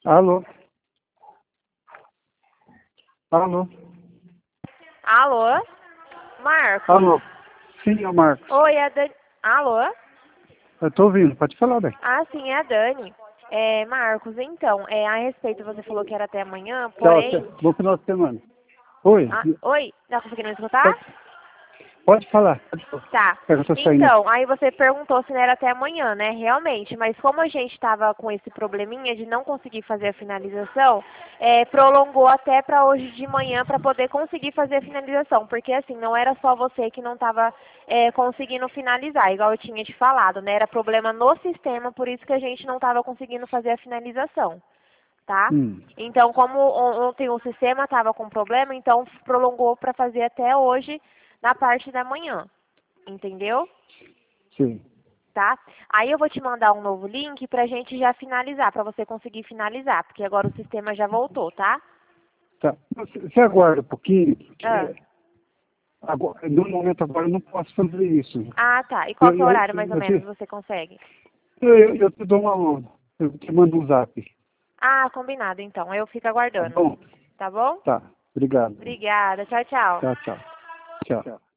Alô? Alô? Alô? Marcos? Alô? Sim, é o Marcos. Oi, é a Dani. Alô? Eu tô ouvindo, pode falar, bem. Ah, sim, é a Dani. Marcos, então, a respeito, você falou que era até amanhã, Tchau, porém... bom final de semana. Oi, Oi? Tá conseguindo me escutar? pode, pode falar. Pode falar. Tá. É que eu tô saindo aqui. Então, aí você perguntou se não era até amanhã, né? Realmente, mas como a gente estava com esse probleminha de não conseguir fazer a finalização, prolongou até para hoje de manhã para poder conseguir fazer a finalização, porque assim, não era só você que não estava conseguindo finalizar, igual eu tinha te falado, né? Era problema no sistema, por isso que a gente não estava conseguindo fazer a finalização, tá? Hum, Então, como ontem o sistema estava com problema, então prolongou para fazer até hoje na parte da manhã. Entendeu? sim. Tá? Aí eu vou te mandar um novo link pra gente já finalizar, pra você conseguir finalizar, porque agora o sistema já voltou, tá? Tá. Você aguarda um pouquinho, Ah, porque no momento agora eu não posso fazer isso. tá. E qual Eu, que é o eu, horário mais ou eu, menos te, você consegue? eu te dou eu te mando um zap. Ah, combinado então. Eu fico Tá aguardando. bom? Tá bom? Tá. Obrigado. Obrigada. Tchau, tchau. Tchau, tchau. Tchau.